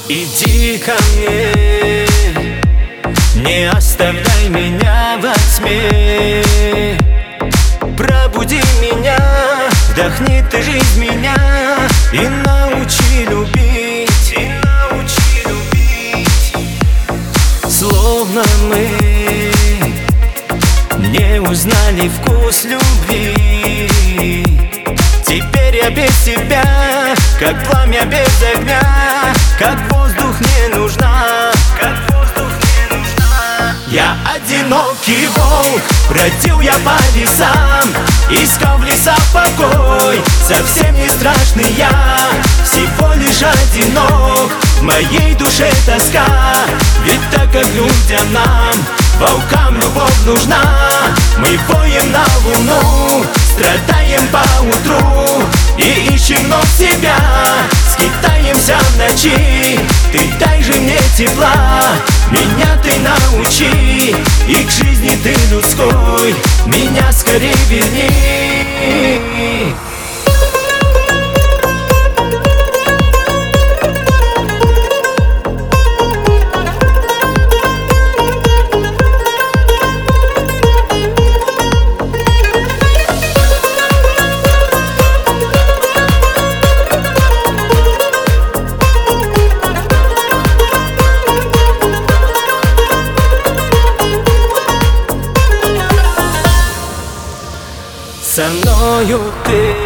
Иди ко мне, не оставляй меня во тьме. Пробуди меня, вдохни ты жизнь меня и научи любить, Словно мы не узнали вкус любви. Теперь я без тебя, как пламя без огня, как воздух не нужна, Я одинокий волк, бродил я по лесам, искал в лесах покой. Совсем не страшный я, всего лишь одинок. В моей душе тоска, ведь так как людям нам, волкам любовь нужна. Мы воем на луну, страдаем по утру и ищем вновь себя. Скитаемся в ночи, ты дай же мне тепла. Меня ты научи, и к жизни ты людской меня скорее верни. Со мною ты,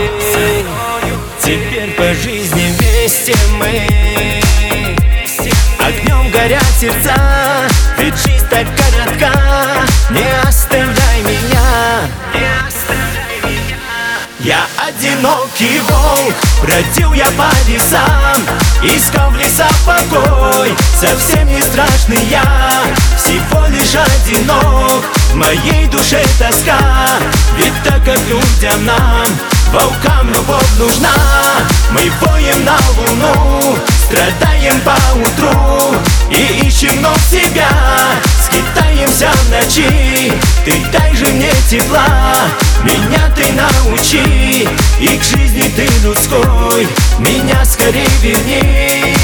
теперь по жизни вместе мы. Огнем горят сердца, ведь жизнь так коротка. Не оставляй меня, Я одинокий волк, бродил я по лесам, искал в лесах покой. Совсем не страшный я, всего лишь одинок. В моей душе тоска, ведь так как людям нам, волкам любовь нужна. Мы воем на луну, страдаем по утру и ищем вновь себя. Скитаемся в ночи, ты дай же мне тепла. Меня ты научи, и к жизни ты людской меня скорее верни.